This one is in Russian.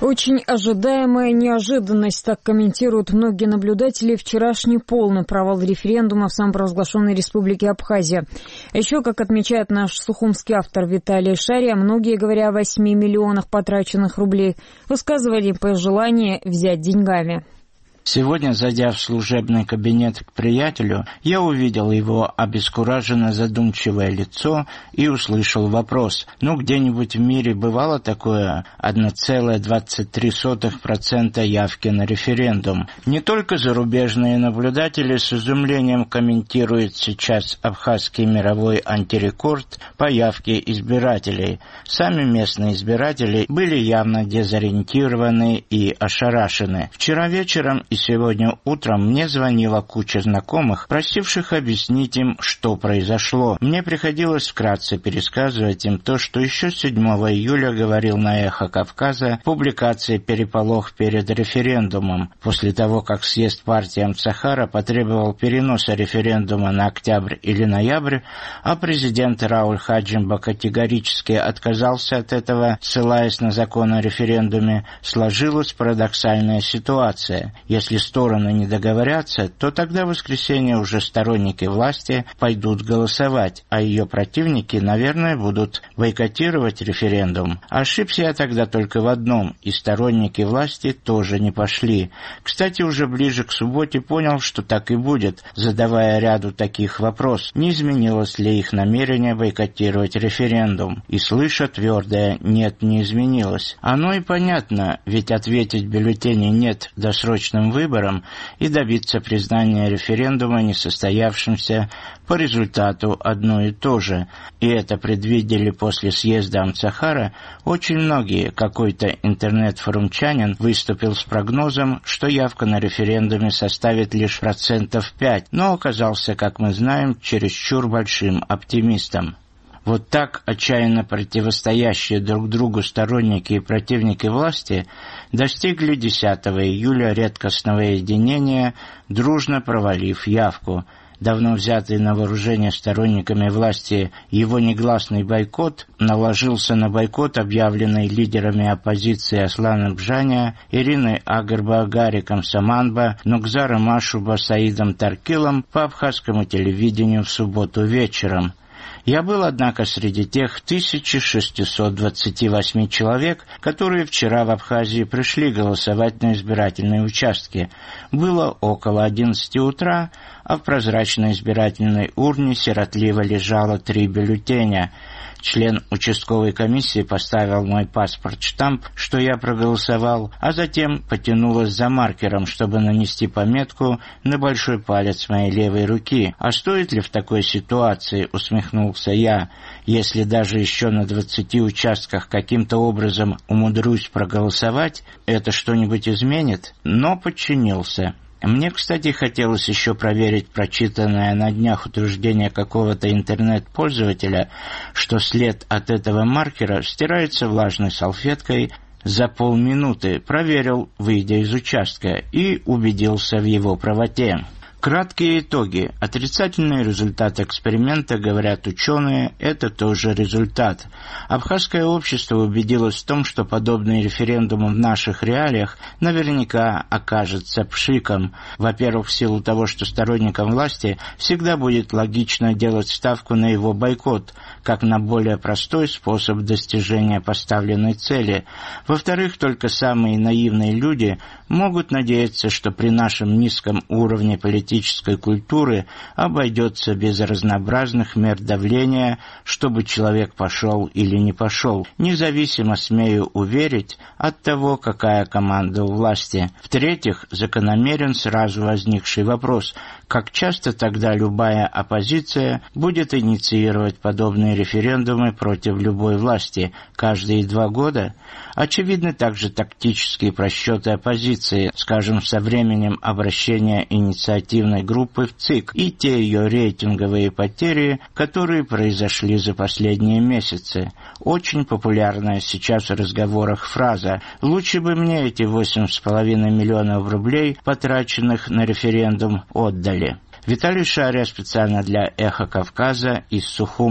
Очень ожидаемая неожиданность, так комментируют многие наблюдатели вчерашний полный провал референдума в самопровозглашенной республике Абхазия. Еще, как отмечает наш сухумский автор Виталий Шария, многие, говоря о 8 миллионах потраченных рублей, высказывали пожелание взять деньгами. Сегодня, зайдя в служебный кабинет к приятелю, я увидел его обескураженно задумчивое лицо и услышал вопрос: где-нибудь в мире бывало такое 1,23% явки на референдум? Не только зарубежные наблюдатели с изумлением комментируют сейчас абхазский мировой антирекорд по явке избирателей. Сами местные избиратели были явно дезориентированы и ошарашены. Вчера вечером и сегодня утром мне звонила куча знакомых, просивших объяснить им, что произошло. Мне приходилось вкратце пересказывать им то, что еще 7 июля говорил на «Эхо Кавказа» в публикации «Переполох перед референдумом». После того, как съезд партии Амцахара потребовал переноса референдума на октябрь или ноябрь, а президент Рауль Хаджимба категорически отказался от этого, ссылаясь на закон о референдуме, сложилась парадоксальная ситуация. Если стороны не договорятся, то тогда в воскресенье уже сторонники власти пойдут голосовать, а ее противники, наверное, будут бойкотировать референдум. Ошибся я тогда только в одном: и сторонники власти тоже не пошли. Кстати, уже ближе к субботе понял, что так и будет, задавая ряду таких вопросов: не изменилось ли их намерение бойкотировать референдум? И слыша твердое «нет, не изменилось». Оно и понятно, ведь ответить бюллетени «нет» досрочным выборам и добиться признания референдума несостоявшимся по результату одно и то же. И это предвидели после съезда Амцахара очень многие. Какой-то интернет-форумчанин выступил с прогнозом, что явка на референдуме составит лишь 5%, но оказался, как мы знаем, чересчур большим оптимистом. Вот так отчаянно противостоящие друг другу сторонники и противники власти достигли 10 июля редкостного единения, дружно провалив явку. Давно взятый на вооружение сторонниками власти его негласный бойкот наложился на бойкот, объявленный лидерами оппозиции Асланом Бжаня, Ириной Агарба-Гариком Саманба, Нукзаром Ашуба, Саидом Таркилом по абхазскому телевидению в субботу вечером. Я был, однако, среди тех 1628 человек, которые вчера в Абхазии пришли голосовать на избирательные участки. Было около 11 утра, а в прозрачной избирательной урне сиротливо лежало 3 бюллетеня. Член участковой комиссии поставил мой паспорт-штамп, что я проголосовал, а затем потянулась за маркером, чтобы нанести пометку на большой палец моей левой руки. «А стоит ли в такой ситуации, — усмехнулся я, — если даже еще на 20 участках каким-то образом умудрюсь проголосовать, это что-нибудь изменит?» Но подчинился. Мне, кстати, хотелось еще проверить прочитанное на днях утверждение какого-то интернет-пользователя, что след от этого маркера стирается влажной салфеткой за полминуты. Проверил, выйдя из участка, и убедился в его правоте. Краткие итоги. Отрицательный результат эксперимента, говорят ученые, это тоже результат. Абхазское общество убедилось в том, что подобный референдум в наших реалиях наверняка окажется пшиком. Во-первых, в силу того, что сторонникам власти всегда будет логично делать ставку на его бойкот, как на более простой способ достижения поставленной цели. Во-вторых, только самые наивные люди могут надеяться, что при нашем низком уровне политической культуры обойдется без разнообразных мер давления, чтобы человек пошел или не пошел, независимо, смею уверить, от того, какая команда у власти. В-третьих, закономерен сразу возникший вопрос: как часто тогда любая оппозиция будет инициировать подобные референдумы против любой власти? Каждые 2 года? Очевидны также тактические просчеты оппозиции, скажем, со временем обращения инициативной группы в ЦИК, и те ее рейтинговые потери, которые произошли за последние месяцы. Очень популярная сейчас в разговорах фраза: «Лучше бы мне эти 8,5 миллионов рублей, потраченных на референдум, отдали». Виталий Шария специально для «Эхо Кавказа» из Сухума.